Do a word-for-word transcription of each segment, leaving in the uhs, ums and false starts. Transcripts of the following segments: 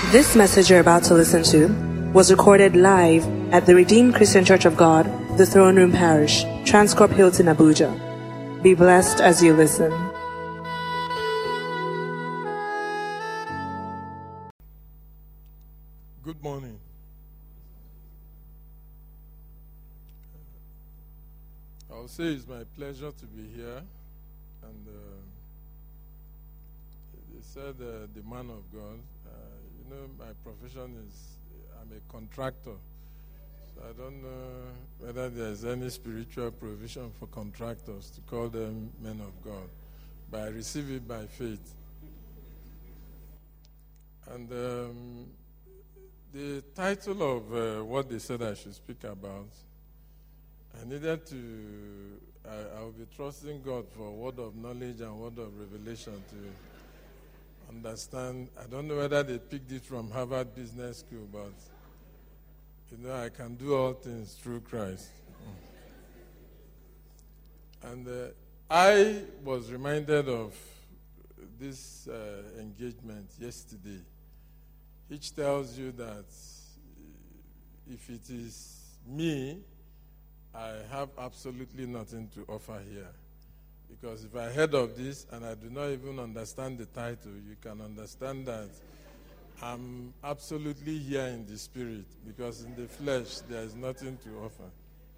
This message you're about to listen to was recorded live at the Redeemed Christian Church of God, the Throne Room Parish, Transcorp Hilton, Abuja. Be blessed as you listen. Good morning. I'll say it's my pleasure to be here. And uh, they said uh, the man of God. Uh, you know, my profession is I'm a contractor. So I don't know whether there's any spiritual provision for contractors to call them men of God. But I receive it by faith. And um, the title of uh, what they said I should speak about, I needed to, I, I will be trusting God for a word of knowledge and word of revelation to understand. I don't know whether they picked it from Harvard Business School, but, you know, I can do all things through Christ. And uh, I was reminded of this uh, engagement yesterday, which tells you that if it is me, I have absolutely nothing to offer here. Because if I heard of this and I do not even understand the title, you can understand that I'm absolutely here in the spirit, because in the flesh there is nothing to offer.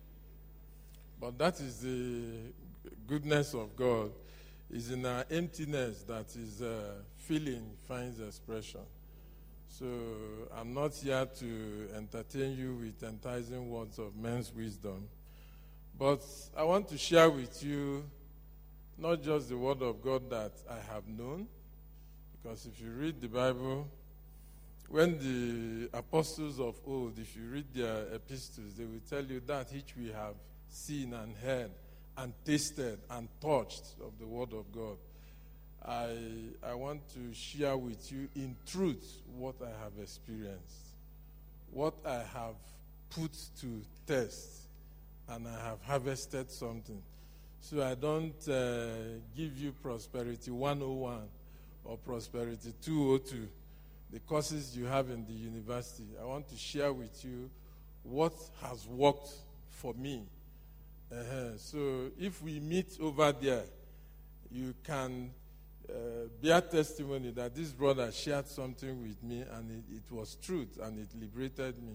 But that is the goodness of God. It's in our emptiness that His uh, feeling finds expression. So I'm not here to entertain you with enticing words of men's wisdom. But I want to share with you not just the word of God that I have known, because if you read the Bible, when the apostles of old, if you read their epistles, they will tell you that which we have seen and heard and tasted and touched of the word of God. I, I want to share with you in truth what I have experienced, what I have put to test, and I have harvested something. So I don't uh, give you prosperity one oh one or prosperity two oh two, the courses you have in the university. I want to share with you what has worked for me. Uh-huh. So if we meet over there, you can uh, bear testimony that this brother shared something with me and it, it was truth and it liberated me.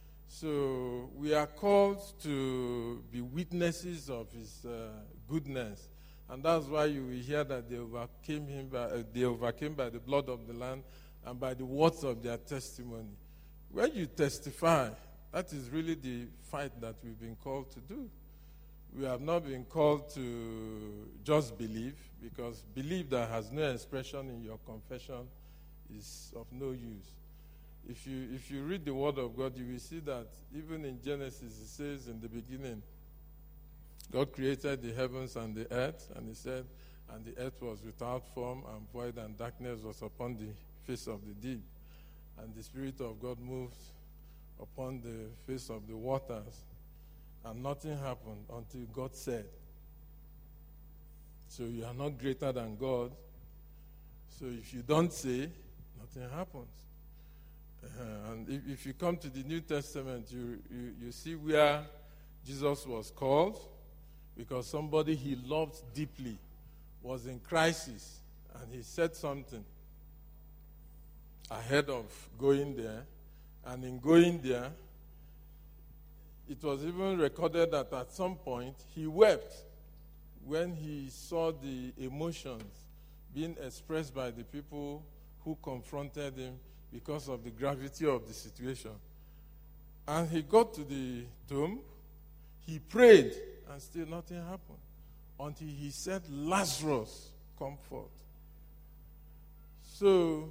So we are called to be witnesses of His uh, goodness, and that's why you will hear that they overcame him. By, uh, they overcame by the blood of the Lamb and by the words of their testimony. When you testify, that is really the fight that we've been called to do. We have not been called to just believe, because belief that has no expression in your confession is of no use. If you if you read the Word of God, you will see that even in Genesis, it says in the beginning, God created the heavens and the earth, and He said, and the earth was without form and void, and darkness was upon the face of the deep. And the Spirit of God moved upon the face of the waters, and nothing happened until God said. So you are not greater than God. So if you don't say, nothing happens. Uh, and if, if you come to the New Testament, you, you, you see where Jesus was called, because somebody He loved deeply was in crisis, and He said something ahead of going there. And in going there, it was even recorded that at some point He wept when He saw the emotions being expressed by the people who confronted Him because of the gravity of the situation. And He got to the tomb, He prayed, and still nothing happened until He said, Lazarus, come forth. So,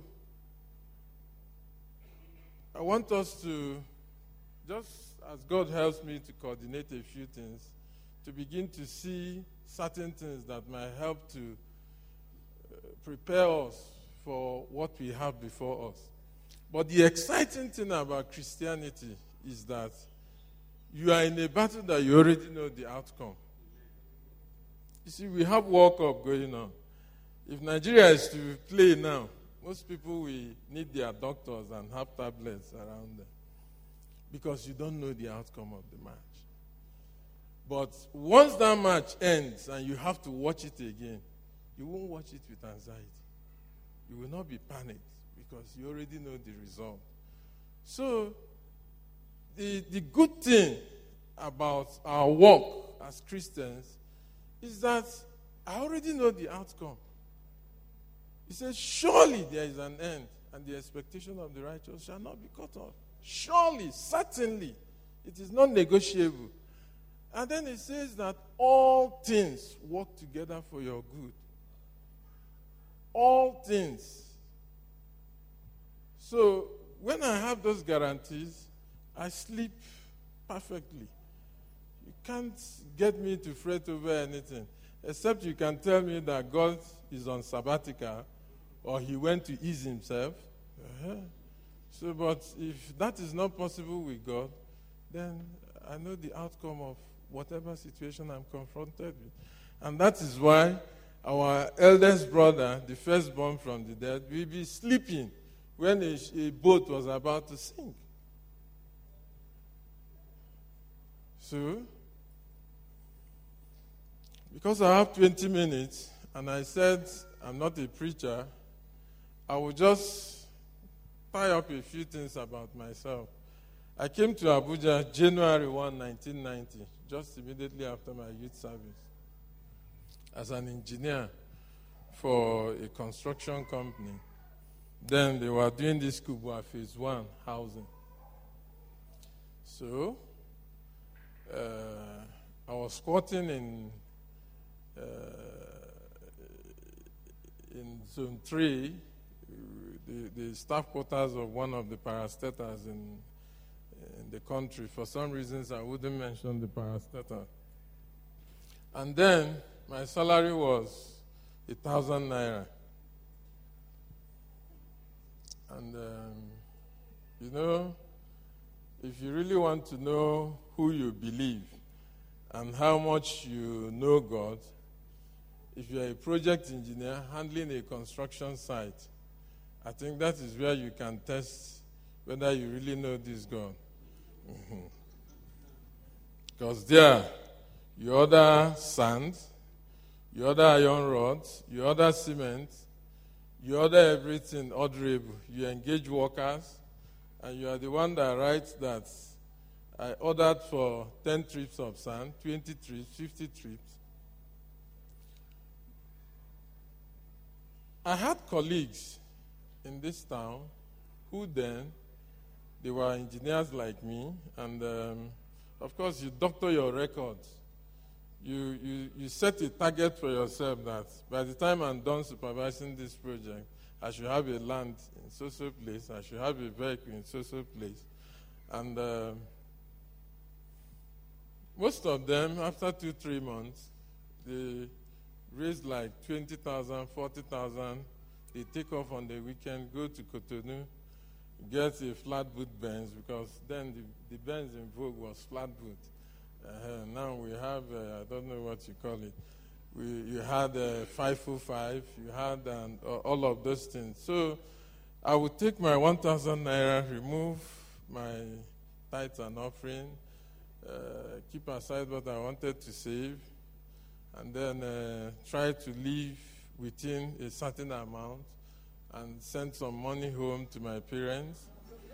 I want us to, just as God helps me to coordinate a few things, to begin to see certain things that might help to uh, prepare us for what we have before us. But the exciting thing about Christianity is that you are in a battle that you already know the outcome. You see, we have World Cup going on. If Nigeria is to play now, most people will need their doctors and have tablets around them because you don't know the outcome of the match. But once that match ends and you have to watch it again, you won't watch it with anxiety. You will not be panicked because you already know the result. So, the, the good thing about our walk as Christians is that I already know the outcome. He says, surely there is an end, and the expectation of the righteous shall not be cut off. Surely, certainly, it is not negotiable. And then it says that all things work together for your good. All things. So, when I have those guarantees, I sleep perfectly. You can't get me to fret over anything, except you can tell me that God is on sabbatical or he went to ease himself. Uh-huh. So, but if that is not possible with God, then I know the outcome of whatever situation I'm confronted with. And that is why our eldest brother, the firstborn from the dead, will be sleeping when a, a boat was about to sink. So, because I have twenty minutes, and I said I'm not a preacher, I will just tie up a few things about myself. I came to Abuja January first, nineteen ninety, just immediately after my youth service, as an engineer for a construction company. Then they were doing this Kubwa Phase One housing. So, uh, I was squatting in uh, in Zone Three, the, the staff quarters of one of the parastatals in in the country. For some reasons, I wouldn't mention the parastatal. And then my salary was a thousand naira. And um, you know, if you really want to know who you believe and how much you know God, if you're a project engineer handling a construction site, I think that is where you can test whether you really know this God. Mm-hmm. Because there, you order sand, you order iron rods, you order cement, you order everything orderable. You engage workers, and you are the one that writes that I ordered for ten trips of sand, twenty trips, fifty trips. I had colleagues in this town who then, they were engineers like me, and um, of course you doctor your records. You, you, you set a target for yourself that by the time I'm done supervising this project, I should have a land in so-so place, I should have a vehicle in so-so place. And um, most of them, after two, three months, they raise like twenty thousand, forty thousand. They take off on the weekend, go to Cotonou, get a flat boot Benz, because then the, the Benz in vogue was flat boot. Uh, now we have, uh, I don't know what you call it. We, you had a five oh five, you had um, all of those things. So I would take my one thousand naira, remove my tithes and offering, uh, keep aside what I wanted to save, and then uh, try to live within a certain amount and send some money home to my parents.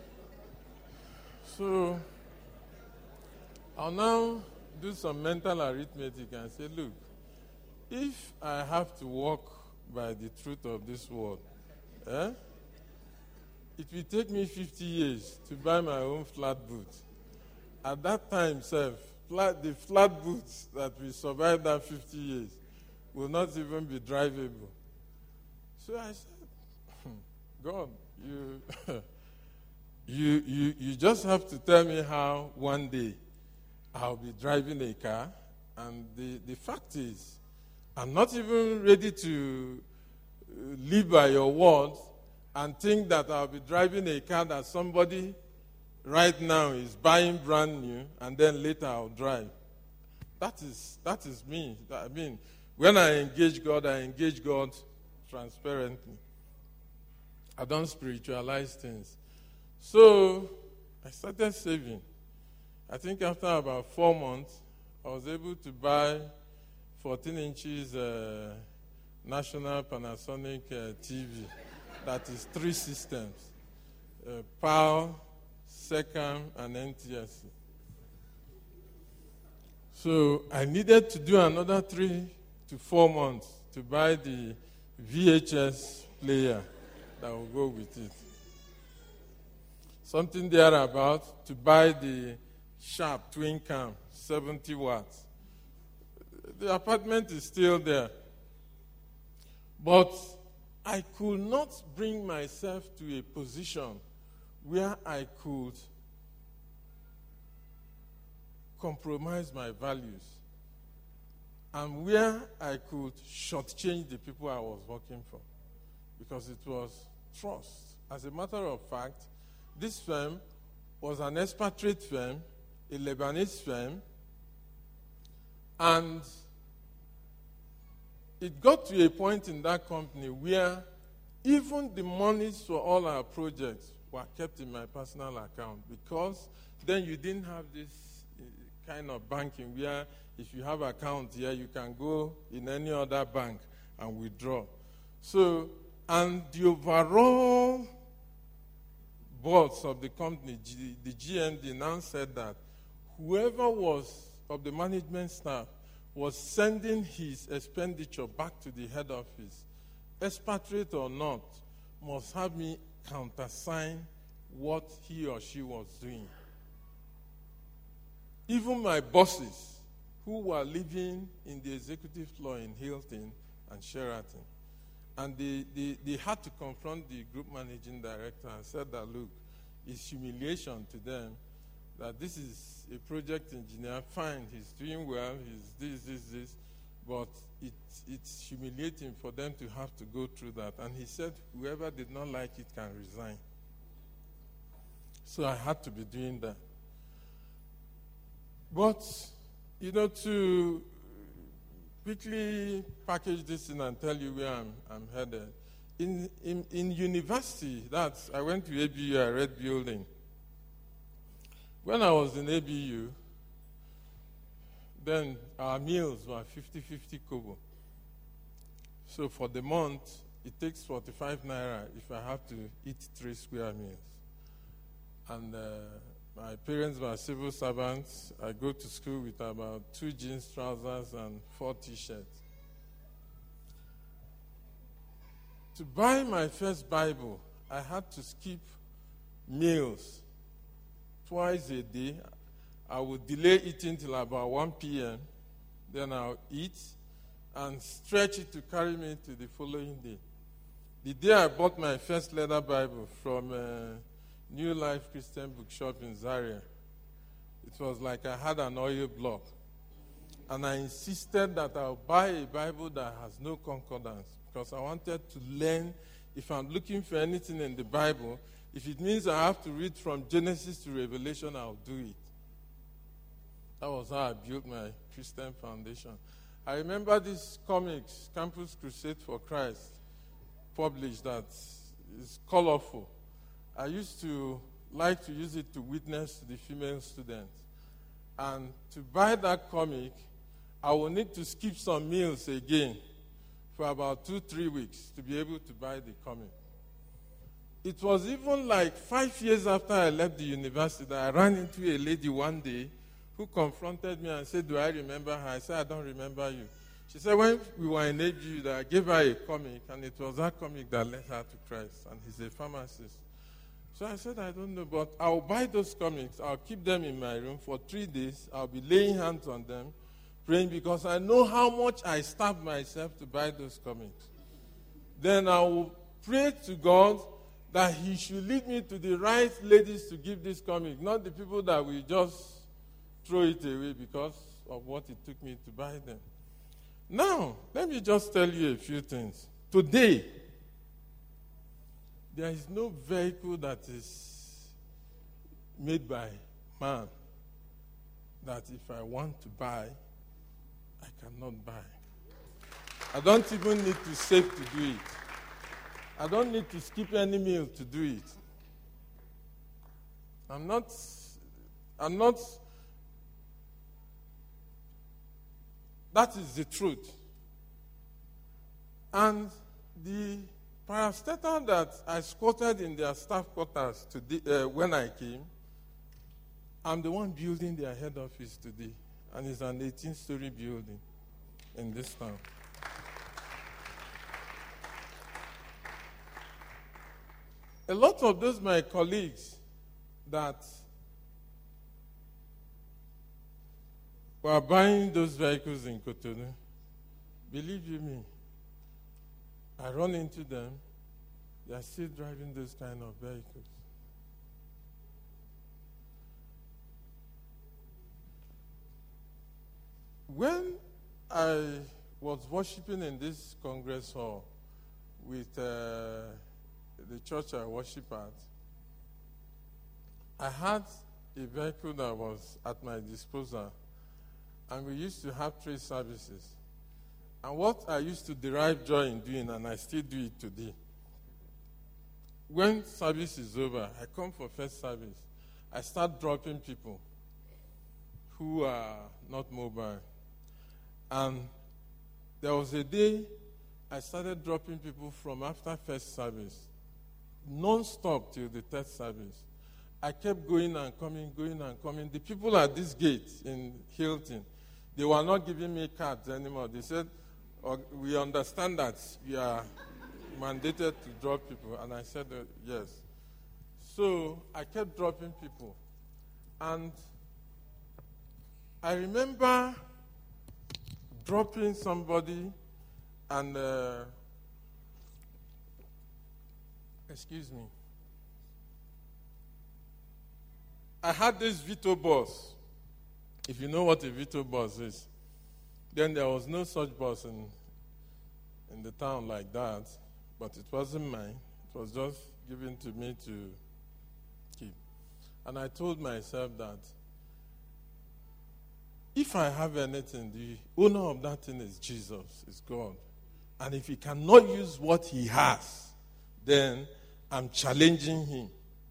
So I'll now do some mental arithmetic and say, look, if I have to walk by the truth of this world, eh, it will take me fifty years to buy my own flat boot. At that time, sir, flat, the flat boots that will survive that fifty years will not even be drivable. So I said, God, you, you, you, you just have to tell me how one day I'll be driving a car. And the, the fact is, I'm not even ready to live by your words and think that I'll be driving a car that somebody right now is buying brand new and then later I'll drive. That is, that is me. I mean, when I engage God, I engage God transparently. I don't spiritualize things. So I started saving. I think after about four months, I was able to buy fourteen inches uh, National Panasonic uh, T V. That is three systems, uh, PAL, SECAM, and N T S C. So I needed to do another three to four months to buy the V H S player that will go with it. Something there about to buy the Sharp twin cam, seventy watts. The apartment is still there. But I could not bring myself to a position where I could compromise my values and where I could shortchange the people I was working for, because it was trust. As a matter of fact, this firm was an expatriate firm, a Lebanese firm, and it got to a point in that company where even the monies for all our projects were kept in my personal account, because then you didn't have this kind of banking where if you have account here, you can go in any other bank and withdraw. So, and the overall boards of the company, G, the G M D, now said that whoever was of the management staff was sending his expenditure back to the head office, expatriate or not, must have me countersign what he or she was doing. Even my bosses, who were living in the executive floor in Hilton and Sheraton, and they, they, they had to confront the group managing director and said that, look, it's humiliation to them that this is a project engineer, fine, he's doing well, he's this, this, this, but it, it's humiliating for them to have to go through that. And he said, whoever did not like it can resign. So I had to be doing that. But, you know, to quickly package this in and tell you where I'm, I'm headed. In, in, in university, that's, I went to A B U, I read building. When I was in A B U, then our meals were fifty-fifty kobo. So for the month, it takes forty-five naira if I have to eat three square meals. And uh, my parents were civil servants. I go to school with about two jeans, trousers, and four T-shirts. To buy my first Bible, I had to skip meals twice a day. I would delay eating till about one p.m. Then I'll eat and stretch it to carry me to the following day. The day I bought my first leather Bible from uh, New Life Christian Bookshop in Zaria, it was like I had an oil block. And I insisted that I'll buy a Bible that has no concordance, because I wanted to learn, if I'm looking for anything in the Bible, if it means I have to read from Genesis to Revelation, I'll do it. That was how I built my Christian foundation. I remember this comics, Campus Crusade for Christ, published, that is colorful. I used to like to use it to witness to the female students. And to buy that comic, I will need to skip some meals again for about two, three weeks to be able to buy the comic. It was even like five years after I left the university that I ran into a lady one day who confronted me and said, do I remember her? I said, I don't remember you. She said, when we were in A B U, that I gave her a comic, and it was that comic that led her to Christ, and he's a pharmacist. So I said, I don't know, but I'll buy those comics. I'll keep them in my room for three days. I'll be laying hands on them, praying, because I know how much I starved myself to buy those comics. Then I will pray to God that he should lead me to the right ladies to give this comic, not the people that will just throw it away because of what it took me to buy them. Now, let me just tell you a few things. Today, there is no vehicle that is made by man that if I want to buy, I cannot buy. I don't even need to save to do it. I don't need to skip any meal to do it. I'm not, I'm not, that is the truth. And the parastatal that I squatted in their staff quarters today, uh, when I came, I'm the one building their head office today. And it's an eighteen-story building in this town. A lot of those my colleagues that were buying those vehicles in Cotonou, believe you me, I run into them, they are still driving those kind of vehicles. When I was worshiping in this Congress hall with uh, the church I worship at, I had a vehicle that was at my disposal, and we used to have three services. And what I used to derive joy in doing, and I still do it today, when service is over, I come for first service, I start dropping people who are not mobile. And there was a day I started dropping people from after first service, non-stop till the third service. I kept going and coming, going and coming. The people at this gate in Hilton, they were not giving me cards anymore. They said, oh, we understand that you are mandated to drop people. And I said, uh, yes. So I kept dropping people. And I remember dropping somebody and, uh, excuse me, I had this Vito bus. If you know what a Vito bus is, then there was no such bus in, in the town like that, but it wasn't mine. It was just given to me to keep. And I told myself that if I have anything, the owner of that thing is Jesus, is God. And if he cannot use what he has, then I'm challenging him.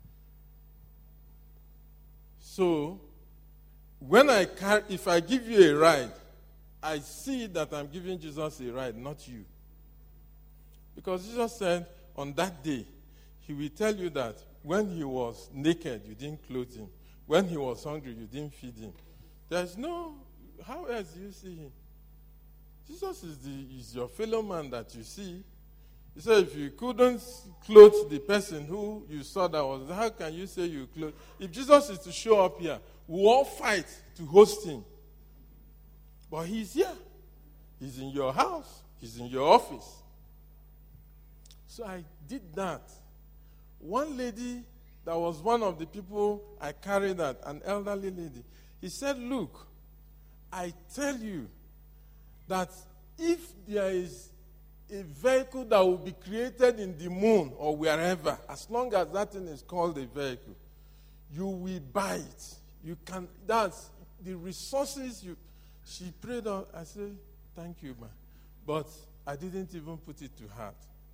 So, when I car- if I give you a ride, I see that I'm giving Jesus a ride, not you. Because Jesus said on that day, he will tell you that when he was naked, you didn't clothe him. When he was hungry, you didn't feed him. There's no, how else do you see him? Jesus is, the, is your fellow man that you see. He said if you couldn't clothe the person who you saw that was, how can you say you clothe? If Jesus is to show up here, we all fight to host him. But he's here. He's in your house. He's in your office. So I did that. One lady that was one of the people I carried at, an elderly lady, he said, look, I tell you that if there is a vehicle that will be created in the moon or wherever, as long as that thing is called a vehicle, you will buy it. You can, that's the resources you, she prayed on. I said, thank you, man. But I didn't even put it to heart.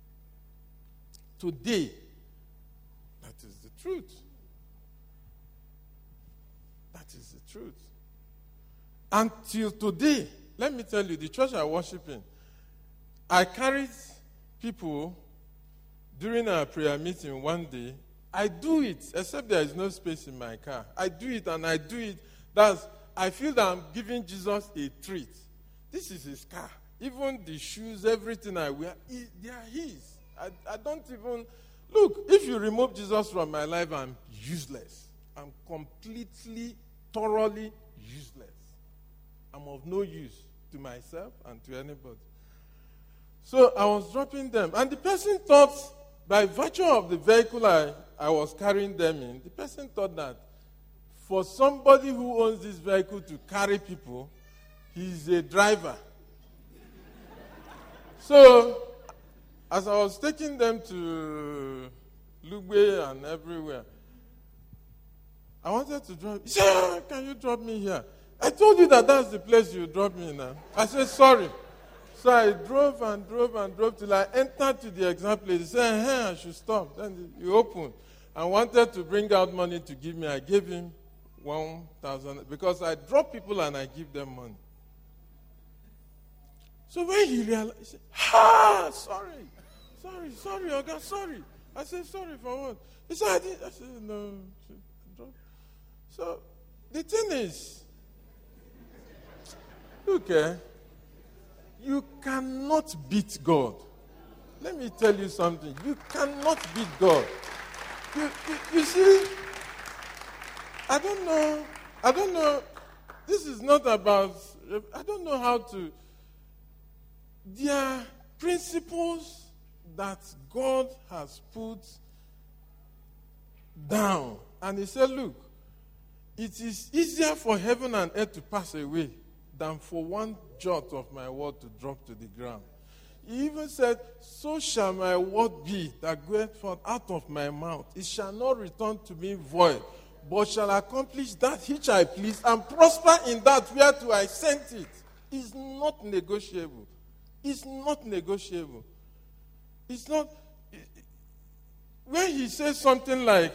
Today, that is the truth. That is the truth. Until today, let me tell you, the church I worship in, I carried people during our prayer meeting one day. I do it, except there is no space in my car. I do it and I do it. That's, I feel that I'm giving Jesus a treat. This is his car. Even the shoes, everything I wear, they are his. I, I don't even, look, if you remove Jesus from my life, I'm useless. I'm completely, thoroughly useless. I'm of no use to myself and to anybody. So I was dropping them. And the person thought, by virtue of the vehicle I, I was carrying them in, the person thought that for somebody who owns this vehicle to carry people, he's a driver. So, as I was taking them to Lugbe and everywhere, I wanted to drop. He said, can you drop me here? I told you that that's the place you drop me now. I said, sorry. So I drove and drove and drove till I entered to the exam place. He said, hey, I should stop. Then he opened and wanted to bring out money to give me. I gave him one thousand because I drop people and I give them money. So when he realized, he said, ah, sorry, sorry, sorry, Oga, sorry. I said, sorry for what? He said, I did. I said, no. So the thing is, look, eh, you cannot beat God. Let me tell you something. You cannot beat God. You, you, you see, I don't know, I don't know, this is not about, I don't know how to, there are principles that God has put down. And he said, look, it is easier for heaven and earth to pass away than for one jot of my word to drop to the ground. He even said, so shall my word be that goeth forth out of my mouth. It shall not return to me void, but shall accomplish that which I please and prosper in that whereto I sent it. It's not negotiable. It's not negotiable. It's not. When he says something like,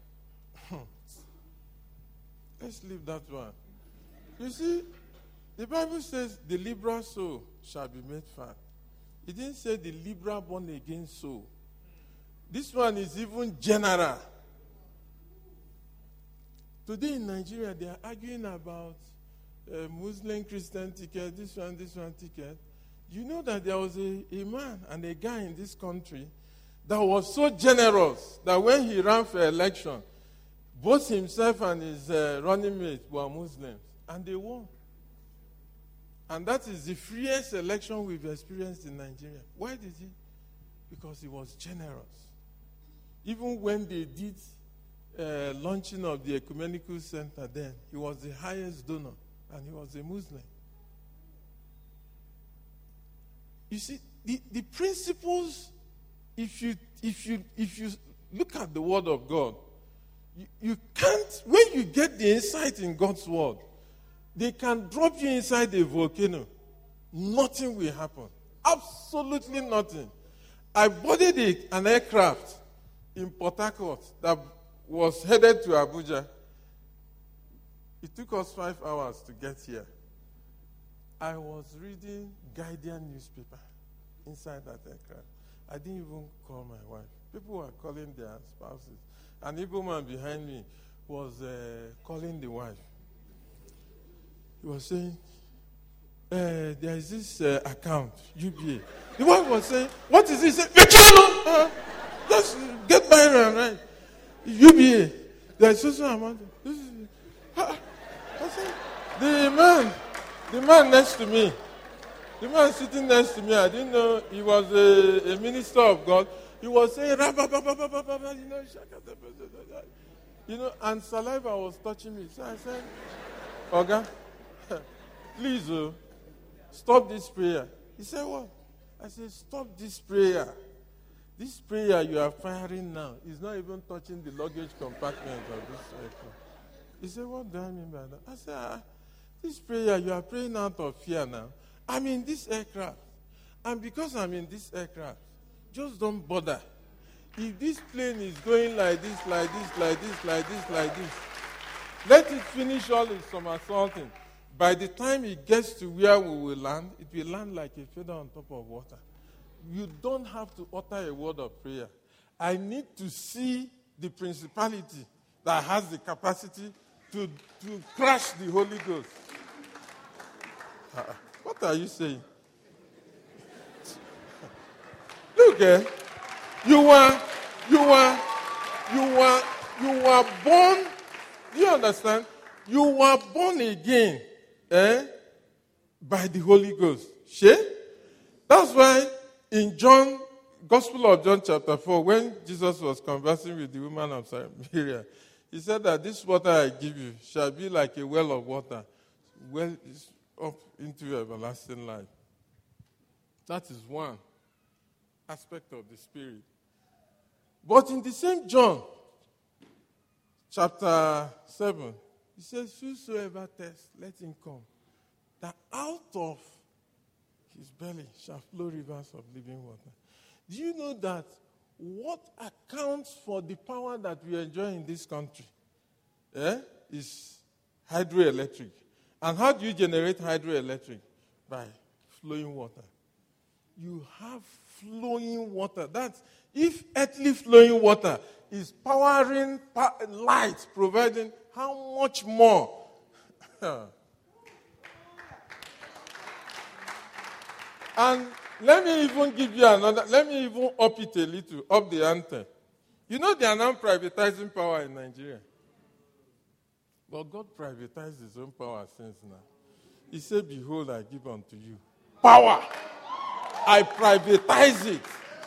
let's leave that one. You see, the Bible says the liberal soul shall be made fat. It didn't say the liberal born again soul. This one is even general. Today in Nigeria, they are arguing about uh, Muslim Christian ticket, this one, this one ticket. You know that there was a, a man and a guy in this country that was so generous that when he ran for election, both himself and his uh, running mate were Muslims, and they won. And that is the freest election we've experienced in Nigeria. Why did he? Because he was generous. Even when they did uh, launching of the ecumenical center then, he was the highest donor, and he was a Muslim. You see, the, the principles, if you if you if you look at the word of God, you, you can't, when you get the insight in God's word, they can drop you inside a volcano. Nothing will happen. Absolutely nothing. I boarded a, an aircraft in Port Harcourt that was headed to Abuja. It took us five hours to get here. I was reading Guardian newspaper inside that aircraft. I didn't even call my wife. People were calling their spouses. An Igbo man behind me was uh, calling the wife. He was saying, uh, there is this uh, account, U B A. The wife was saying, what is this? He said, uh, just get by and right. U B A. There is also amount. This is, uh, I said, the man, the man next to me, the man sitting next to me, I didn't know he was a, a minister of God. He was saying, you know, you know, and saliva was touching me. So I said, Oga, please, oh, stop this prayer. He said, what? I said, stop this prayer. This prayer you are firing now is not even touching the luggage compartment of this aircraft. He said, what do I mean by that? I said, ah, this prayer you are praying out of fear now. I'm in this aircraft. And because I'm in this aircraft, just don't bother. If this plane is going like this, like this, like this, like this, like this, let it finish all its somersaulting. By the time it gets to where we will land, it will land like a feather on top of water. You don't have to utter a word of prayer. I need to see the principality that has the capacity to, to crush the Holy Ghost. Uh, what are you saying? Look, eh? You were, you were, you were, you were born. Do you understand? You were born again, eh? By the Holy Ghost. She? That's why in John, Gospel of John chapter four, when Jesus was conversing with the woman of Samaria, he said that this water I give you shall be like a well of water, well up into everlasting life. That is one aspect of the Spirit. But in the same John, chapter seven, he says, whosoever thirsts, let him come. That out of his belly shall flow rivers of living water. Do you know that what accounts for the power that we enjoy in this country eh, is hydroelectric? And how do you generate hydroelectric? By flowing water. You have flowing water. That's if earthly flowing water is powering pa- light, providing how much more? And let me even give you another, let me even up it a little, up the ante. You know they are now privatizing power in Nigeria. But God privatized his own power since now. He said, behold, I give unto you power. I privatize it.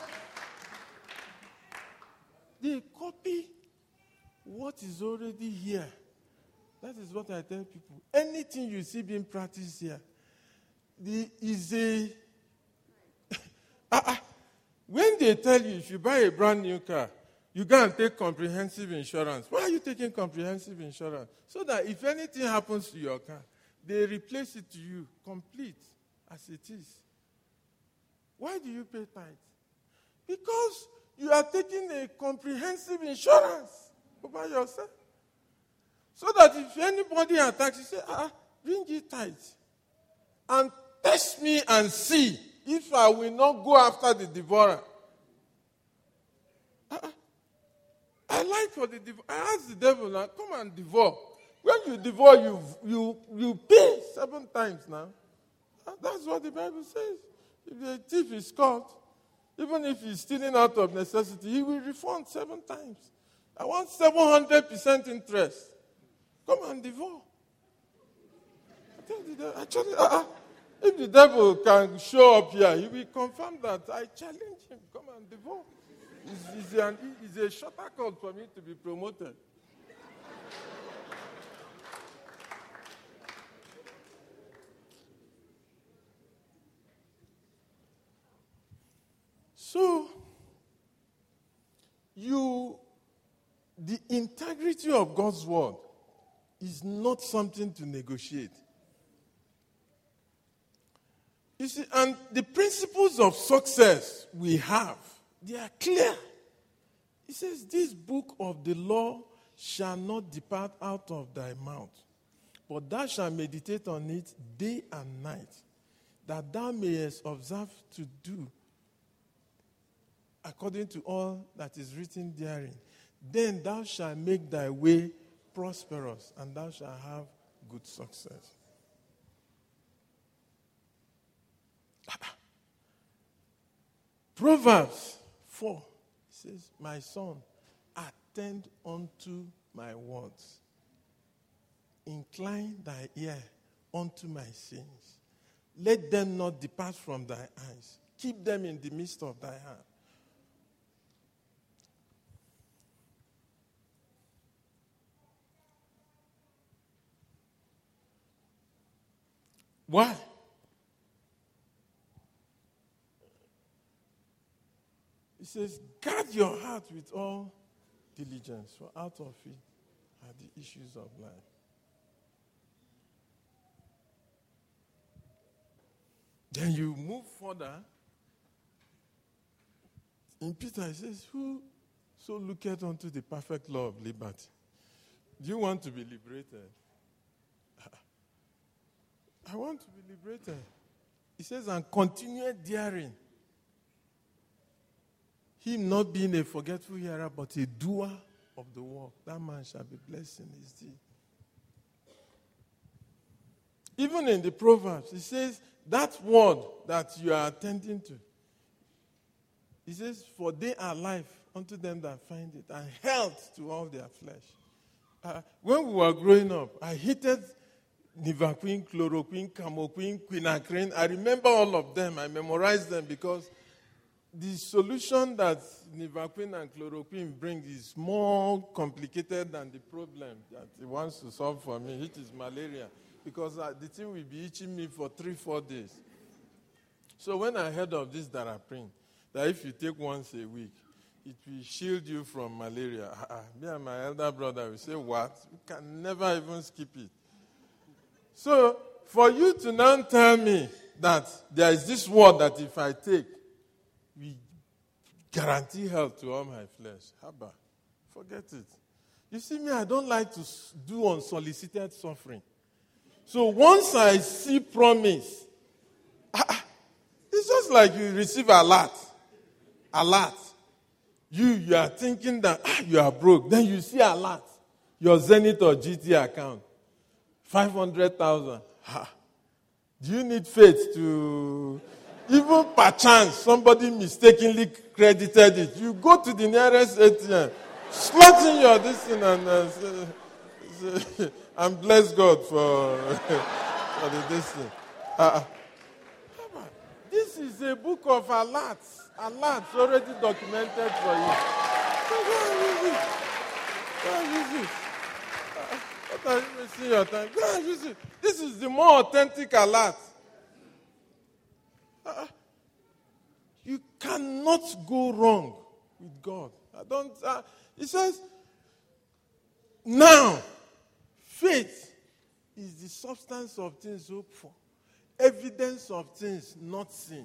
They copy what is already here. That is what I tell people. Anything you see being practiced here, the, is a... uh, uh, when they tell you if you buy a brand new car, you go and take comprehensive insurance. Why are you taking comprehensive insurance? So that if anything happens to your car, they replace it to you complete as it is. Why do you pay tithe? Because you are taking a comprehensive insurance over yourself. So that if anybody attacks you, say, ah, bring it tithe. And test me and see if I will not go after the devourer. Uh-uh. I like for the devourer. I ask the devil now, come and devour. When you devour, you you you pay seven times now. And that's what the Bible says. If the thief is caught, even if he's stealing out of necessity, he will refund seven times. I want seven hundred percent interest. Come and devour. I tell the devil, actually, uh-uh. If the devil can show up here, he will confirm that I challenge him. Come and devour. It's, it's, an, it's a shorter cut for me to be promoted. So, you, the integrity of God's word is not something to negotiate. You see, and the principles of success we have, they are clear. It says, this book of the law shall not depart out of thy mouth, but thou shalt meditate on it day and night, that thou mayest observe to do according to all that is written therein. Then thou shalt make thy way prosperous, and thou shalt have good success. Proverbs four says, my son, attend unto my words. Incline thy ear unto my sayings. Let them not depart from thy eyes. Keep them in the midst of thy heart. Why? It says, guard your heart with all diligence, for out of it are the issues of life. Then you move further. In Peter, it says, who so looketh unto the perfect law of liberty? Do you want to be liberated? I want to be liberated. He says, and continue daring. Him not being a forgetful hearer, but a doer of the work. That man shall be blessed in his deed. Even in the Proverbs, it says, that word that you are attending to, it says, for they are life unto them that find it, and health to all their flesh. Uh, when we were growing up, I hated Nivaquine, chloroquine, camoquine, quinacrine. I remember all of them. I memorized them because the solution that Nivaquine and chloroquine bring is more complicated than the problem that it wants to solve for me, which is malaria. Because uh, the thing will be itching me for three, four days. So when I heard of this Daraprim, that if you take once a week, it will shield you from malaria. Uh, me and my elder brother will say, what? We can never even skip it. So for you to now tell me that there is this word that if I take, we guarantee health to all my flesh. Haba, forget it. You see me, I don't like to do unsolicited suffering. So once I see promise, it's just like you receive a lot. A lot. You, you are thinking that ah, you are broke. Then you see a lot. Your Zenith or G T account. five hundred thousand. Ha. Do you need faith to... Even perchance, somebody mistakenly credited it. You go to the nearest A T M, slot in your this thing and uh, say, say, and bless God for, for the this thing. Uh, this is a book of alerts. Alerts already documented for you. So go and use it. Go and use it. Uh, what are you wasting your time? Go and use it. This is the more authentic alert. Uh, you cannot go wrong with God. I don't. Uh, it says, now, faith is the substance of things hoped for, evidence of things not seen.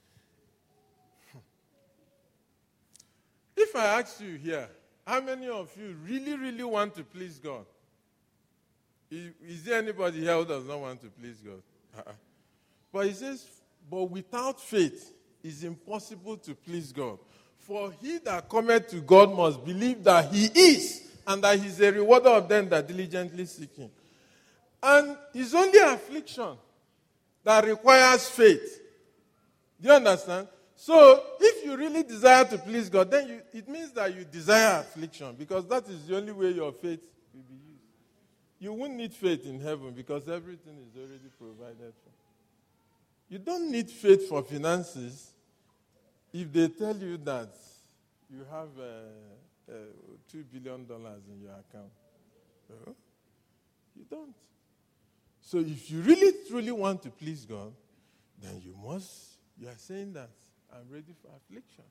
If I ask you here, how many of you really, really want to please God? Is, is there anybody here who does not want to please God? Uh-uh. But he says, but without faith, it's impossible to please God. For he that cometh to God must believe that he is, and that he is a rewarder of them that diligently seek him. And it's only affliction that requires faith. Do you understand? So, if you really desire to please God, then you, it means that you desire affliction, because that is the only way your faith will be used. You won't need faith in heaven because everything is already provided for. You don't need faith for finances if they tell you that you have uh, uh, two billion dollars in your account. Uh, you don't. So if you really, truly want to please God, then you must, you are saying that I'm ready for affliction.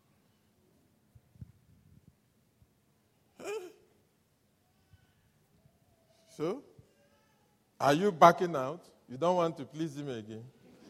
Huh? So, are you backing out? You don't want to please him again?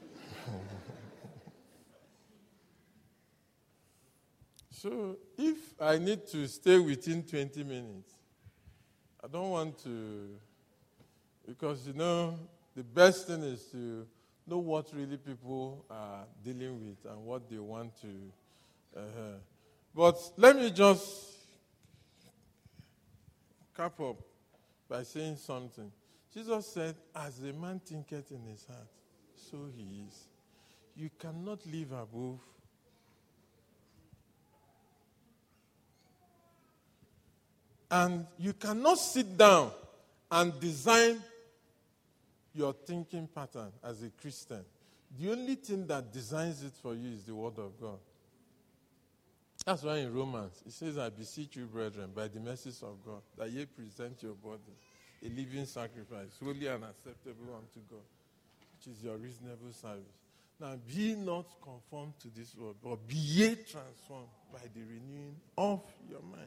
So, if I need to stay within twenty minutes, I don't want to, because, you know, the best thing is to know what really people are dealing with and what they want to. Uh, but let me just cap up by saying something. Jesus said, as a man thinketh in his heart, so he is. You cannot live above. And you cannot sit down and design your thinking pattern as a Christian. The only thing that designs it for you is the Word of God. That's why in Romans, it says, I beseech you, brethren, by the mercies of God, that ye present your body a living sacrifice, holy and acceptable unto God, which is your reasonable service. Now, be not conformed to this world, but be ye transformed by the renewing of your mind.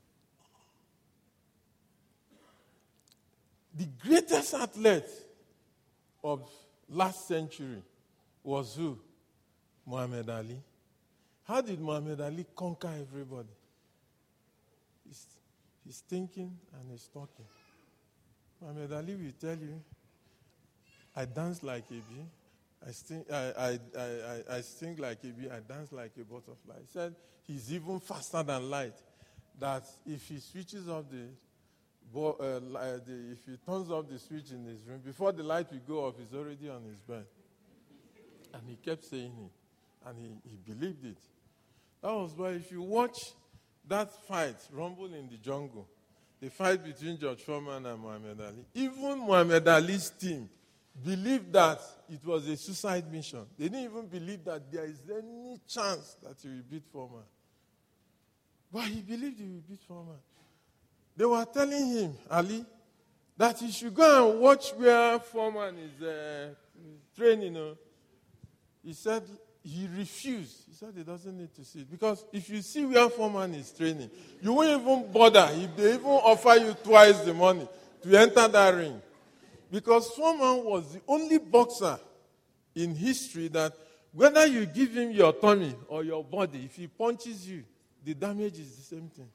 The greatest athlete of last century was who? Muhammad Ali. How did Muhammad Ali conquer everybody? He's, he's thinking and he's talking. Muhammad Ali will tell you, I dance like a bee. I sing, I, I, I, I sing like a bee. I dance like a butterfly. He said he's even faster than light. That if he switches off the But, uh, the, if he turns off the switch in his room, before the light will go off, he's already on his bed. And he kept saying it. And he, he believed it. That was why if you watch that fight, Rumble in the Jungle, the fight between George Foreman and Muhammad Ali, even Muhammad Ali's team believed that it was a suicide mission. They didn't even believe that there is any chance that he will beat Foreman. But he believed he will beat Foreman. They were telling him, Ali, that he should go and watch where Foreman is uh, training. You know. He said he refused. He said he doesn't need to see it. Because if you see where Foreman is training, you won't even bother if they even offer you twice the money to enter that ring. Because Foreman was the only boxer in history that whether you give him your tummy or your body, if he punches you, the damage is the same thing.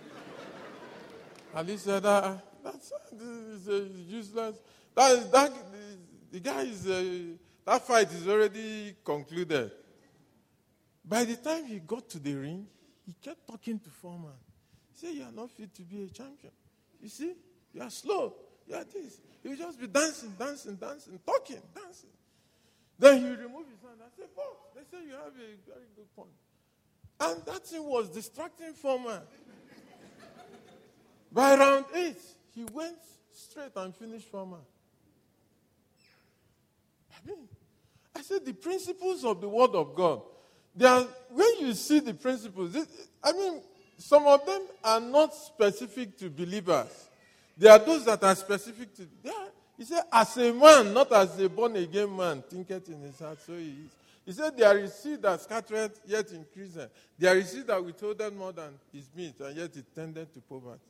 And he said, uh, that's uh, useless. That, that, the, the guy is, uh, that fight is already concluded. By the time he got to the ring, he kept talking to Foreman. He said, you are not fit to be a champion. You see, you are slow. You are this. He will just be dancing, dancing, dancing, talking, dancing. Then he removed his hand and said, boss, they say you have a very good point. And that thing was distracting Foreman. By round eight, he went straight and finished Foreman. I mean, I said the principles of the Word of God, they are, when you see the principles, it, I mean, some of them are not specific to believers. There are those that are specific to, they are, he said, as a man, not as a born-again man, thinketh in his heart, so he is. He said, there is seed that scattereth, yet increaseth. There is seed that withholdeth more than his meat, and yet it tended to poverty.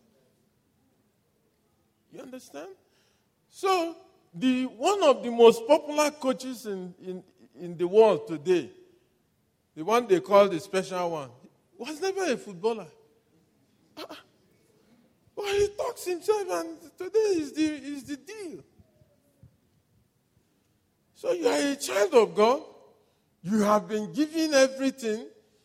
You understand? So, the one of the most popular coaches in, in, in the world today, the one they call the special one, was never a footballer. Uh, well, he talks himself, and today is the, is the deal. So you are a child of God. You have been given everything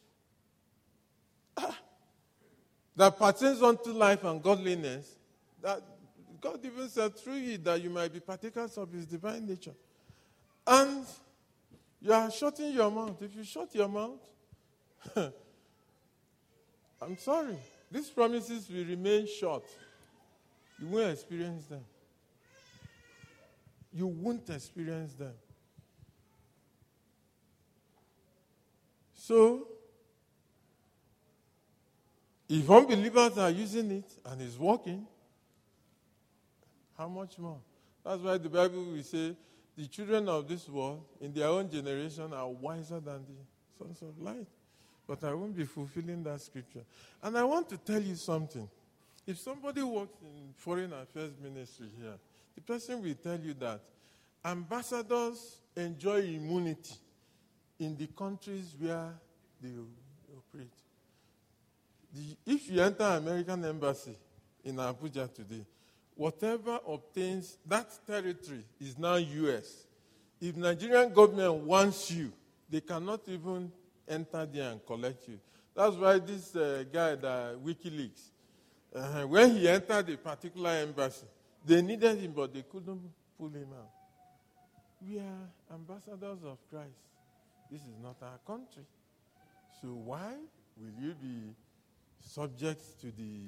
uh, that pertains unto life and godliness. That God even said through it that you might be partakers of his divine nature. And you are shutting your mouth. If you shut your mouth, I'm sorry. These promises will remain short. You won't experience them. You won't experience them. So, if unbelievers are using it and it's working, how much more? That's why the Bible will say the children of this world in their own generation are wiser than the sons of light. But I won't be fulfilling that scripture. And I want to tell you something. If somebody works in foreign affairs ministry here, the person will tell you that ambassadors enjoy immunity in the countries where they operate. The, if you enter American embassy in Abuja today, whatever obtains that territory is now U S. If Nigerian government wants you, they cannot even enter there and collect you. That's why this uh, guy, the WikiLeaks, uh, when he entered a particular embassy, they needed him, but they couldn't pull him out. We are ambassadors of Christ. This is not our country. So why will you be subject to the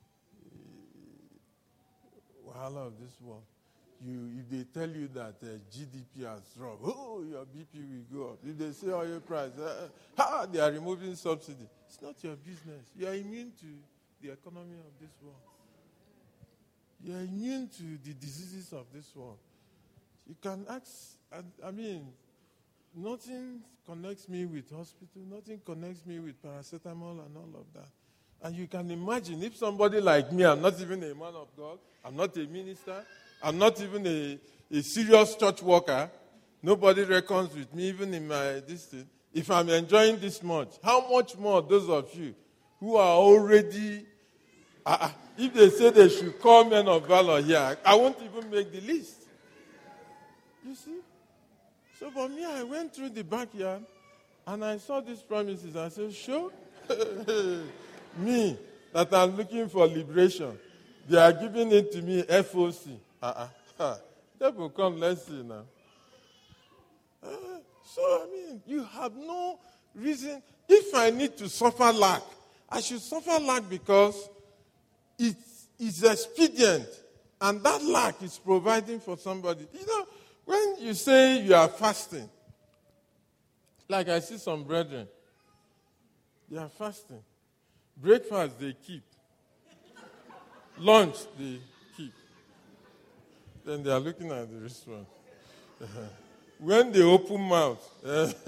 uh, wahala of this world? You, if they tell you that uh, G D P has dropped, oh, your B P will go up. If they say oil price, uh, how they are removing subsidy. It's not your business. You are immune to the economy of this world. You are immune to the diseases of this world. You can ask, I, I mean, nothing connects me with hospital, nothing connects me with paracetamol and all of that. And you can imagine if somebody like me, I'm not even a man of God, I'm not a minister, I'm not even a, a serious church worker, nobody reckons with me even in my this thing. If I'm enjoying this much, how much more those of you who are already, uh, if they say they should call men of valor here, I won't even make the list. You see? So for me, I went through the backyard and I saw these promises. I said, sure, me, that I'm looking for liberation. They are giving it to me, F O C. Uh-uh. Devil, come, let's see now. Uh, so, I mean, you have no reason. If I need to suffer lack, I should suffer lack because it is expedient. And that lack is providing for somebody. You know, when you say you are fasting, like I see some brethren, they are fasting. Breakfast, they keep. Lunch, they keep. Then they are looking at the restaurant. When they open mouth,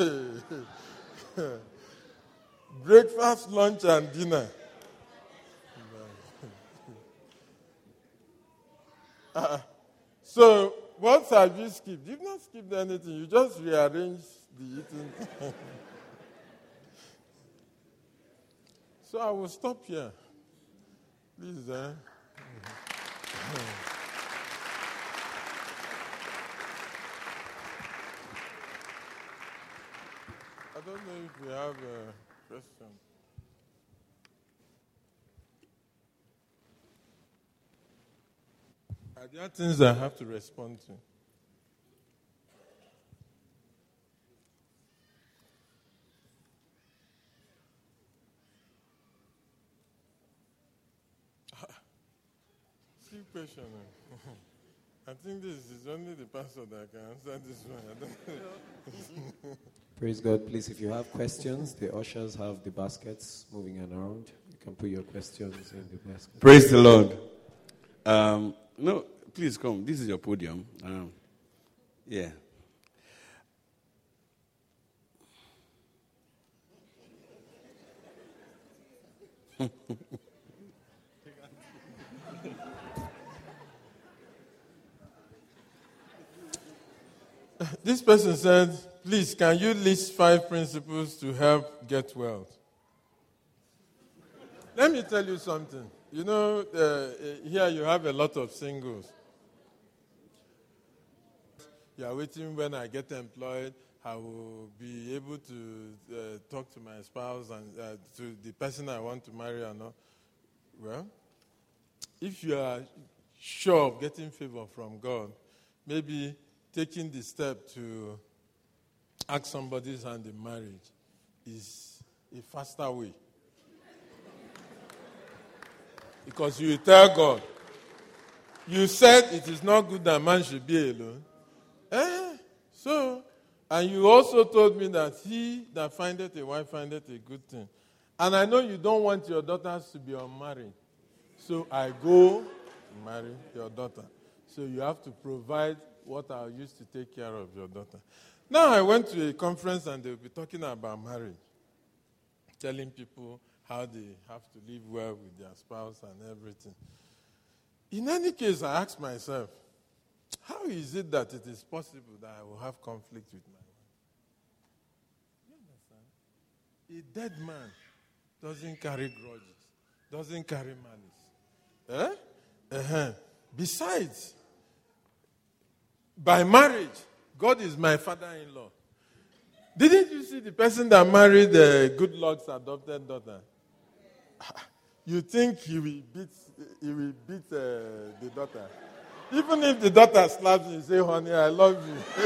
breakfast, lunch, and dinner. uh, so, What have you skipped? You've not skipped anything. You just rearranged the eating. So I will stop here. Please, eh? I don't know if we have a question. Are there things I have to respond to? Few questions. I think this is only the pastor that can answer this one. I don't know. Praise God. Please, if you have questions, the ushers have the baskets moving around. You can put your questions in the basket. Praise the Lord. Um, no, please come. This is your podium. Um, yeah. This person said, please, can you list five principles to help get wealth? Let me tell you something. You know, uh, here you have a lot of singles. You are waiting when I get employed, I will be able to uh, talk to my spouse and uh, to the person I want to marry or not. Well, if you are sure of getting favor from God, maybe taking the step to ask somebody's hand in marriage is a faster way. Because you tell God, you said it is not good that man should be alone. Eh? So, and you also told me that he that findeth a wife findeth a good thing. And I know you don't want your daughters to be unmarried. So I go marry your daughter. So you have to provide what I used to take care of your daughter. Now I went to a conference and they'll be talking about marriage, telling people how they have to live well with their spouse and everything. In any case, I asked myself, how is it that it is possible that I will have conflict with my wife? You understand? A dead man doesn't carry grudges, doesn't carry malice. Eh? Uh-huh. Besides, by marriage, God is my father-in-law. Didn't you see the person that married the uh, Goodluck's adopted daughter? You think he will beat, he will beat uh, the daughter? Even if the daughter slaps him and say, honey, I love you.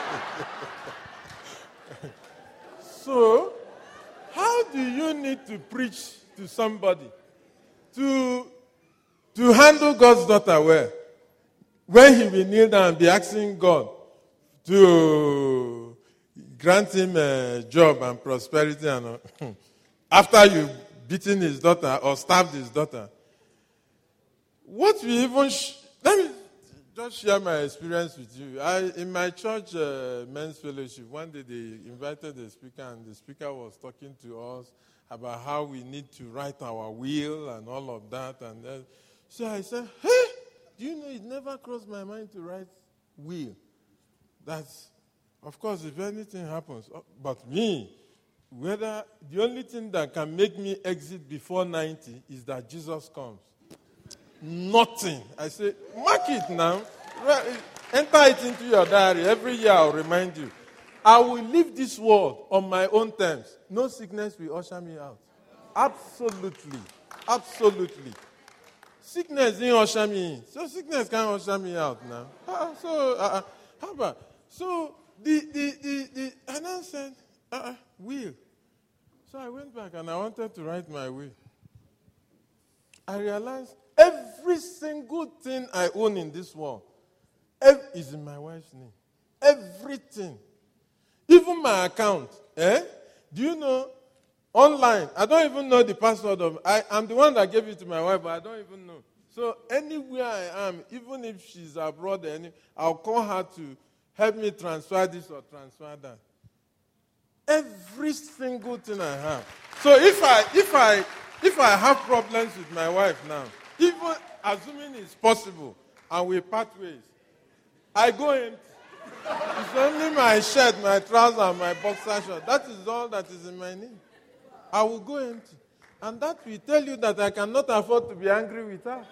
So, how do you need to preach to somebody to, to handle God's daughter well? When he will kneel down and be asking God to grant him a job and prosperity and all. After you've beaten his daughter or stabbed his daughter. What we even... Sh- let me just share my experience with you. I, in my church uh, men's fellowship, one day they invited the speaker and the speaker was talking to us about how we need to write our will and all of that. And then, so I said, hey! Do you know, it never crossed my mind to write will. That's, of course, if anything happens. But me, whether the only thing that can make me exit before ninety is that Jesus comes. Nothing. I say, mark it now. Enter it into your diary. Every year I'll remind you. I will leave this world on my own terms. No sickness will usher me out. Absolutely. Absolutely. Sickness didn't usher me in. So sickness can't usher me out now. Uh, so, uh, how about? So, the, the, the, the, and I said, uh, will. So I went back and I wanted to write my will. I realized every single thing I own in this world is in my wife's name. Everything. Even my account. Eh? Do you know? Online, I don't even know the password of I, I'm the one that gave it to my wife, but I don't even know. So anywhere I am, even if she's abroad, any, I'll call her to help me transfer this or transfer that. Every single thing I have. So if I if I if I have problems with my wife now, even assuming it's possible, and we part ways, I go empty. It's only my shirt, my trousers, and my boxer short. That is all that is in my name. I will go empty. And that will tell you that I cannot afford to be angry with her.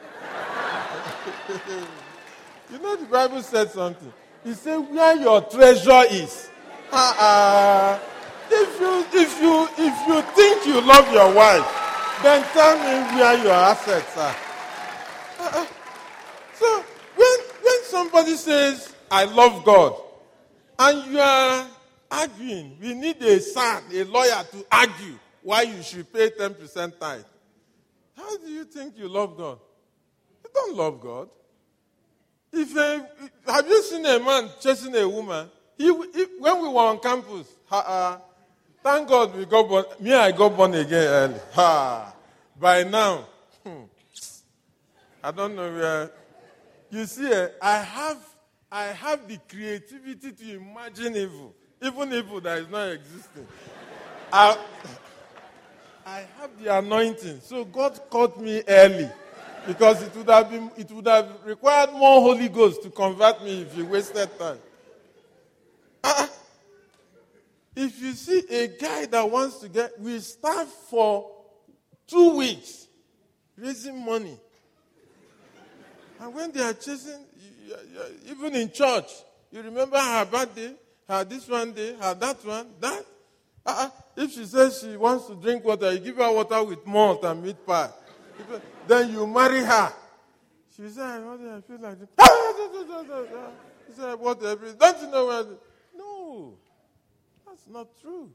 You know the Bible said something. It said, where your treasure is. Uh-uh. If you if you if you think you love your wife, then tell me where your assets are. Uh-uh. So when when somebody says, I love God, and you are arguing, we need a son, a lawyer to argue why you should pay ten percent tithe. How do you think you love God? You don't love God. If a, have you seen a man chasing a woman? He, he, when we were on campus, uh, thank God we got born. Me, I got born again early. Ha. By now, hmm, I don't know where. You see, uh, I have I have the creativity to imagine evil, even evil that is not existing. I, I have the anointing, so God caught me early. Because it would have been, it would have required more Holy Ghost to convert me if you wasted time. Uh, if you see a guy that wants to get, we start for two weeks raising money. And when they are chasing, even in church, you remember her birthday, her this one day, her that one, that. Uh, if she says she wants to drink water, you give her water with malt and meat pie. Then you marry her. She said, I feel like this. She said, what? Don't you know where? No, that's not true.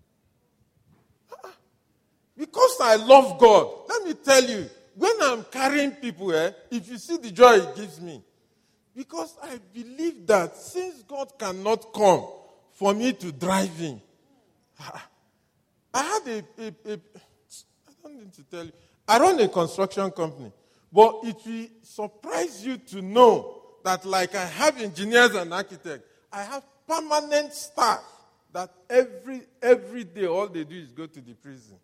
Because I love God, let me tell you, when I'm carrying people, eh, if you see the joy it gives me, because I believe that since God cannot come for me to drive in, I had a, a, a I don't need to tell you, I run a construction company, but it will surprise you to know that like I have engineers and architects, I have permanent staff that every every day all they do is go to the prisons.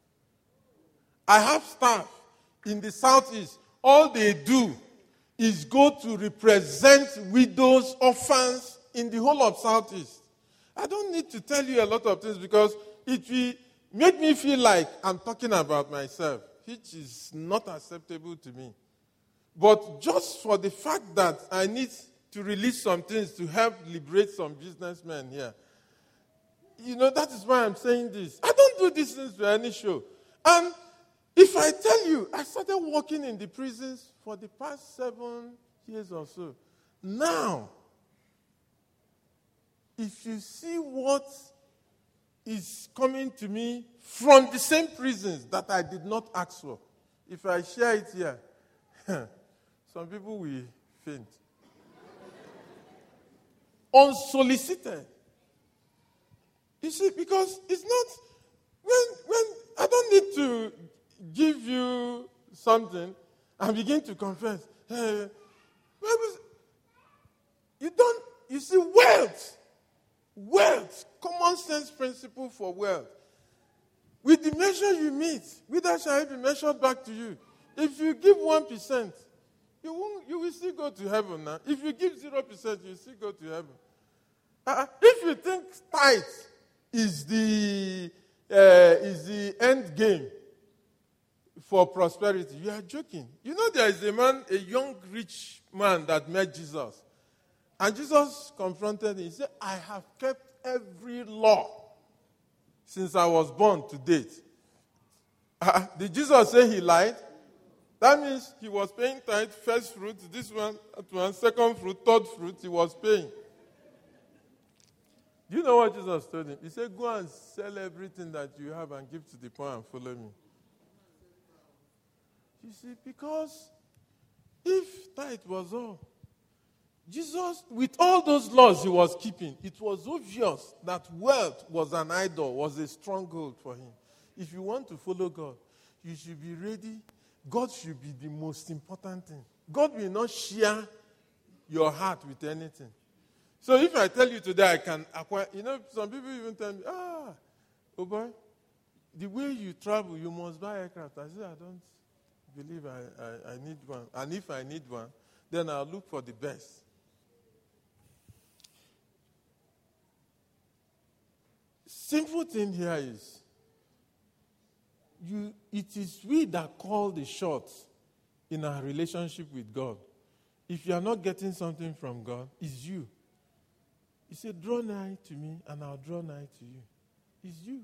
I have staff in the southeast, all they do is go to represent widows, orphans in the whole of southeast. I don't need to tell you a lot of things because it will make me feel like I'm talking about myself, which is not acceptable to me. But just for the fact that I need to release some things to help liberate some businessmen here, you know, that is why I'm saying this. I don't do these things to any show. And if I tell you, I started working in the prisons for the past seven years or so. Now, if you see what is coming to me from the same prisons that I did not ask for, if I share it here, some people will faint. Unsolicited. You see, because it's not, when, when I don't need to give you something and begin to confess. Uh, you don't, you see, wealth, wealth, common sense principle for wealth. With the measure you meet, with that shall it be measured back to you. If you give one percent, you won't, you will still go to heaven now. If you give zero percent, you will still go to heaven. Uh, if you think tithe is the uh, is the end game for prosperity, you are joking. You know there is a man, a young rich man that met Jesus. And Jesus confronted him. He said, I have kept every law since I was born to date. Uh, did Jesus say he lied? That means he was paying tithe, first fruit, this one, that one, second fruit, third fruit, he was paying. Do you know what Jesus told him? He said, go and sell everything that you have and give to the poor and follow me. You see, because if tithe was all, Jesus, with all those laws he was keeping, it was obvious that wealth was an idol, was a stronghold for him. If you want to follow God, you should be ready. God should be the most important thing. God will not share your heart with anything. So if I tell you today I can acquire, you know, some people even tell me, ah, oh boy, the way you travel, you must buy aircraft. I say, I don't believe I, I, I need one. And if I need one, then I'll look for the best. simple thing here is, you, it is we that call the shots in our relationship with God. If you are not getting something from God, it's you. He said, draw nigh to me and I'll draw nigh to you. It's you.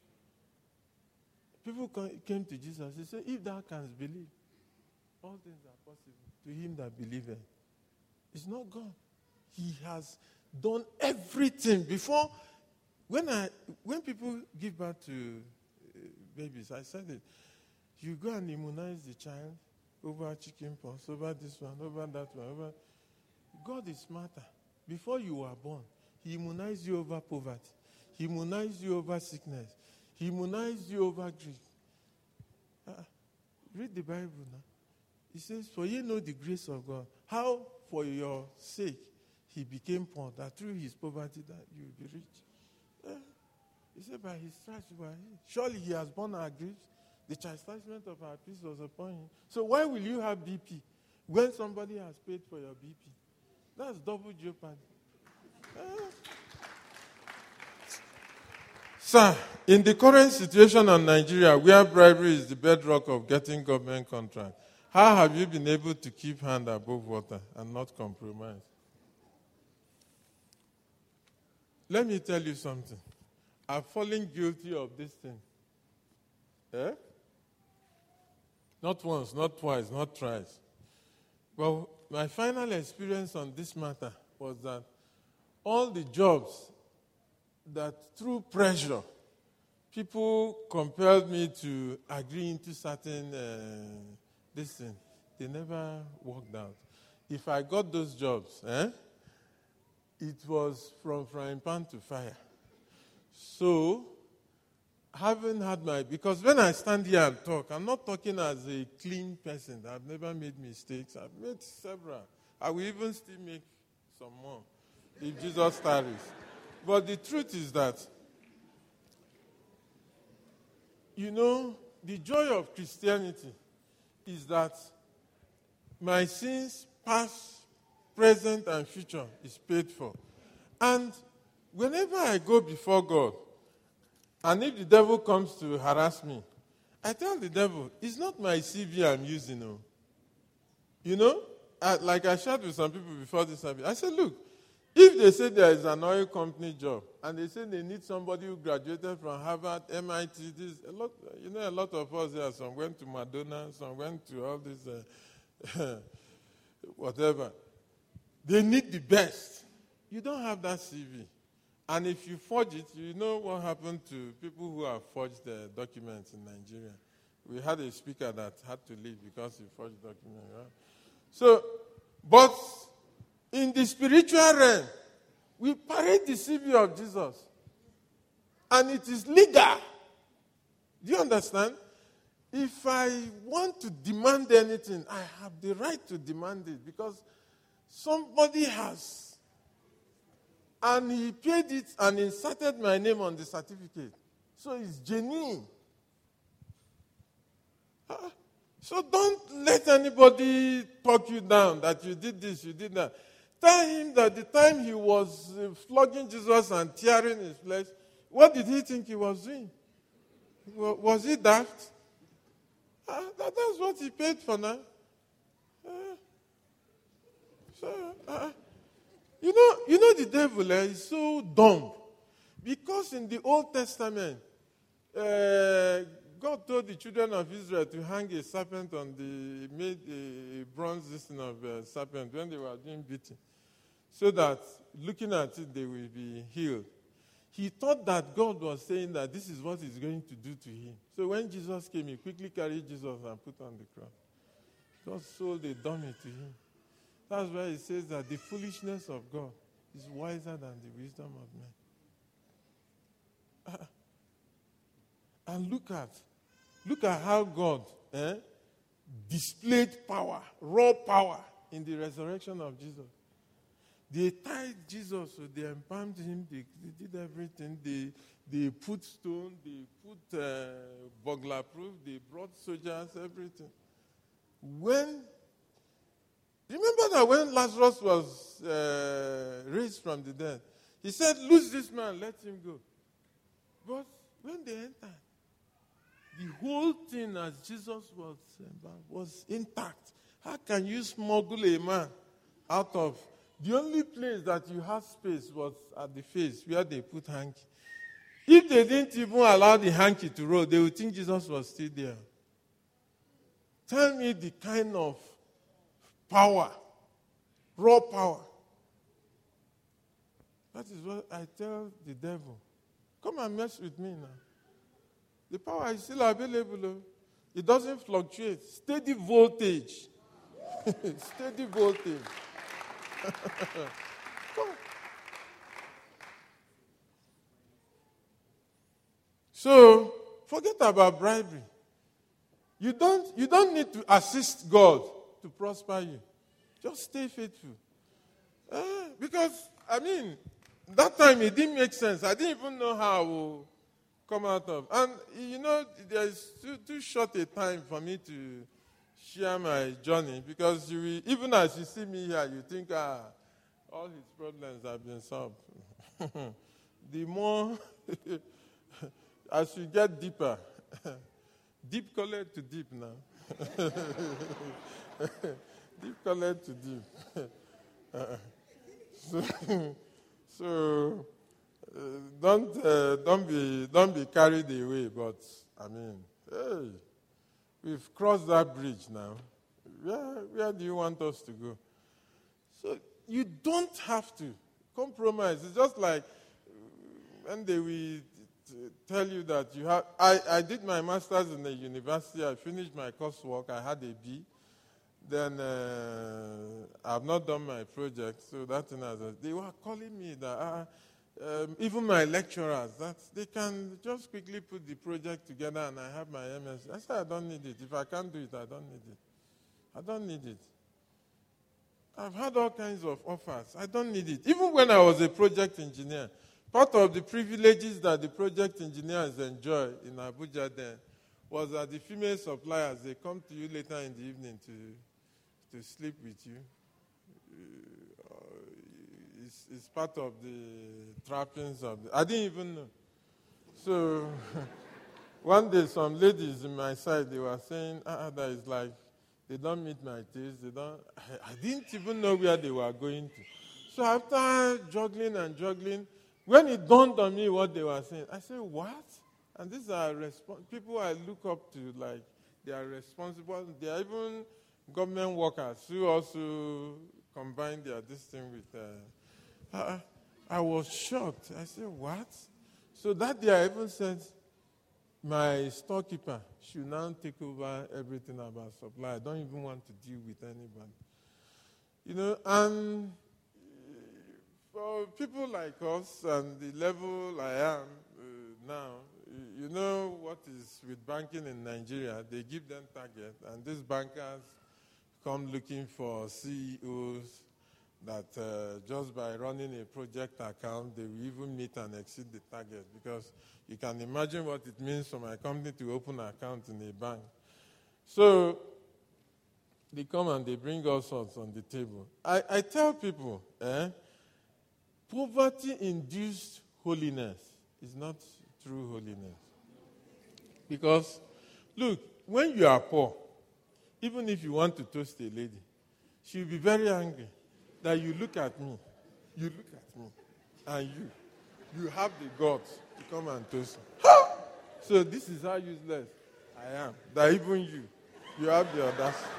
People came to Jesus. He said, if thou canst believe, all things are possible to him that believeth. It's not God. He has done everything. Before, when I when people give birth to uh, babies, I said it. You go and immunize the child over chicken pox, over this one, over that one, over. God is smarter. Before you were born, he immunized you over poverty. He immunized you over sickness. He immunized you over grief. Uh, read the Bible now. He says, for ye know the grace of God. How for your sake he became poor, that through his poverty that you will be rich. Uh, he said, by his stripes you are healed. Surely he has borne our griefs. The chastisement of our peace was upon him. So why will you have B P when somebody has paid for your B P? That's double jeopardy. Uh, Sir, in the current situation in Nigeria, where bribery is the bedrock of getting government contracts, how have you been able to keep hand above water and not compromise? Let me tell you something. I've fallen guilty of this thing. Eh? Not once, not twice, not thrice. Well, my final experience on this matter was that all the jobs that through pressure, people compelled me to agree into certain uh, this thing, they never worked out. If I got those jobs, eh, it was from frying pan to fire. So, having had my, because when I stand here and talk, I'm not talking as a clean person. I've never made mistakes. I've made several. I will even still make some more if Jesus tarries. But the truth is that, you know, the joy of Christianity is that my sins, past, present, and future, is paid for. And whenever I go before God, and if the devil comes to harass me, I tell the devil, it's not my C V I'm using. No. You know, I, like I shared with some people before this service, I said, look, if they say there is an oil company job, and they say they need somebody who graduated from Harvard, M I T, this, a lot, you know, a lot of us here, some went to Madonna, some went to all this, uh, whatever. They need the best. You don't have that C V. And if you forge it, you know what happened to people who have forged the documents in Nigeria. We had a speaker that had to leave because he forged documents. Right? So, but in the spiritual realm, we parade the C V of Jesus. And it is legal. Do you understand? If I want to demand anything, I have the right to demand it because somebody has. And he paid it and inserted my name on the certificate. So it's genuine. Uh, so don't let anybody talk you down that you did this, you did that. Tell him that the time he was uh, flogging Jesus and tearing his flesh, what did he think he was doing? Was he daft? Uh, that, that's what he paid for now. Uh, so, uh, you know, you know the devil eh, is so dumb. Because in the Old Testament, uh, God told the children of Israel to hang a serpent on the, made a bronze system of a serpent when they were doing beating. So that looking at it, they will be healed. He thought that God was saying that this is what he's going to do to him. So when Jesus came, he quickly carried Jesus and put on the cross. God sold a dummy to him. That's why he says that the foolishness of God is wiser than the wisdom of men. Uh, and look at, look at how God eh, displayed power, raw power in the resurrection of Jesus. They tied Jesus, so they embalmed him, they, they did everything. They, they put stone, they put uh, burglar proof, they brought soldiers, everything. When Remember that when Lazarus was uh, raised from the dead, he said, loose this man, let him go. But when they entered, the whole thing as Jesus was, was intact. How can you smuggle a man out of... The only place that you have space was at the face where they put hanky. If they didn't even allow the hanky to roll, they would think Jesus was still there. Tell me the kind of power, raw power. That is what I tell the devil. Come and mess with me now. The power is still available. It doesn't fluctuate. Steady voltage. Steady voltage. So, forget about bribery. You don't, you don't need to assist God to prosper you. Just stay faithful. Uh, because, I mean, that time it didn't make sense. I didn't even know how I would come out of. And, you know, there's too, too short a time for me to share my journey. Because you will, even as you see me here, you think, ah, all his problems have been solved. The more, as you get deeper, deep colored to deep now. Deep colored to deep. uh, so, so uh, don't uh, don't be don't be carried away. But I mean, hey, we've crossed that bridge now. Where where do you want us to go? So you don't have to compromise. It's just like when they will tell you that you have. I, I did my master's in the university. I finished my coursework. I had a B. Then uh, I've not done my project, so that thing has. They were calling me that uh, um, even my lecturers that they can just quickly put the project together, and I have my M S. I said I don't need it. If I can't do it, I don't need it. I don't need it. I've had all kinds of offers. I don't need it. Even when I was a project engineer, part of the privileges that the project engineers enjoy in Abuja then was that the female suppliers, they come to you later in the evening to to sleep with you. Uh, it's, it's part of the trappings of the... I didn't even know. So one day some ladies in my side, they were saying, ah, that is like, they don't meet my taste. They don't... I, I didn't even know where they were going to. So after juggling and juggling, when it dawned on me what they were saying, I said, what? And these are resp- people I look up to, like, they are responsible. They are even government workers who also combine their this thing with... Uh, I, I was shocked. I said, what? So that day I even said, my storekeeper should now take over everything about supply. I don't even want to deal with anybody. You know, and for people like us and the level I am uh, now, you know what is with banking in Nigeria, they give them target, and these bankers come looking for C E Os that uh, just by running a project account, they will even meet and exceed the target, because you can imagine what it means for my company to open an account in a bank. So they come and they bring all sorts on the table. I, I tell people, eh, poverty-induced holiness is not true holiness. Because, look, when you are poor, even if you want to toast a lady, she'll be very angry that you look at me, you look at me, and you, you have the guts to come and toast me. So this is how useless I am, that even you, you have the audacity.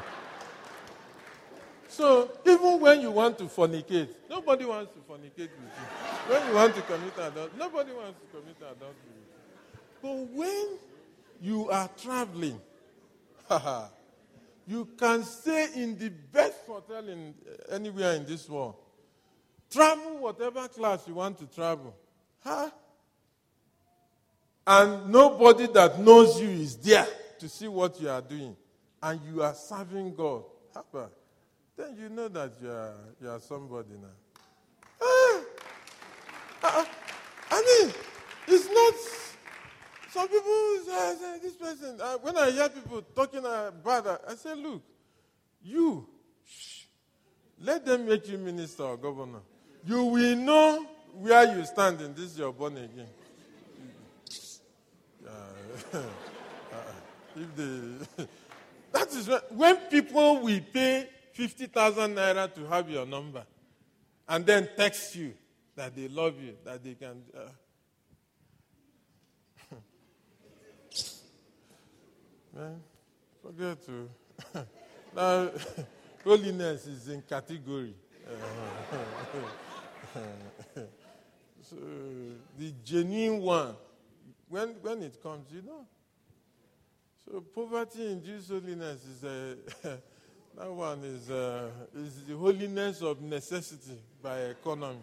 So even when you want to fornicate, nobody wants to fornicate with you. When you want to commit adultery, nobody wants to commit adultery with you. But when you are traveling, haha, you can stay in the best hotel in uh, anywhere in this world. Travel whatever class you want to travel. Huh? And nobody that knows you is there to see what you are doing. And you are serving God. Huh? Then you know that you are, you are somebody now. Ah, ah, I mean, it's not... Some people say, say this person, uh, when I hear people talking about that, I say, look, you, shh, let them make you minister or governor. You will know where you stand in this your born again. if they, that is when, when people will pay fifty thousand naira to have your number and then text you that they love you, that they can. Uh, man, forget to. Now, holiness is in category. So the genuine one, when when it comes, you know. So poverty-induced holiness is a that one is uh, is the holiness of necessity by economy.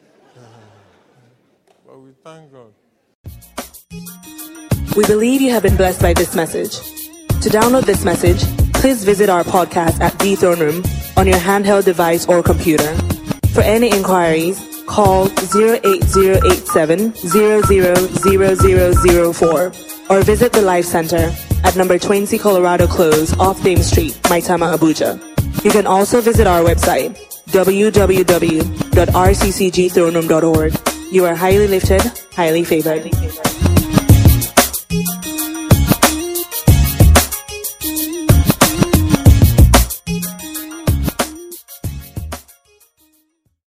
But we thank God. We believe you have been blessed by this message. To download this message, please visit our podcast at The Throne Room on your handheld device or computer. For any inquiries, call zero eight zero eight seven zero zero zero zero zero four or visit the Life Center at number twenty Colorado Close off Dame Street, Maitama, Abuja. You can also visit our website, w w w dot r c c g throne room dot org. You are highly lifted, highly favored.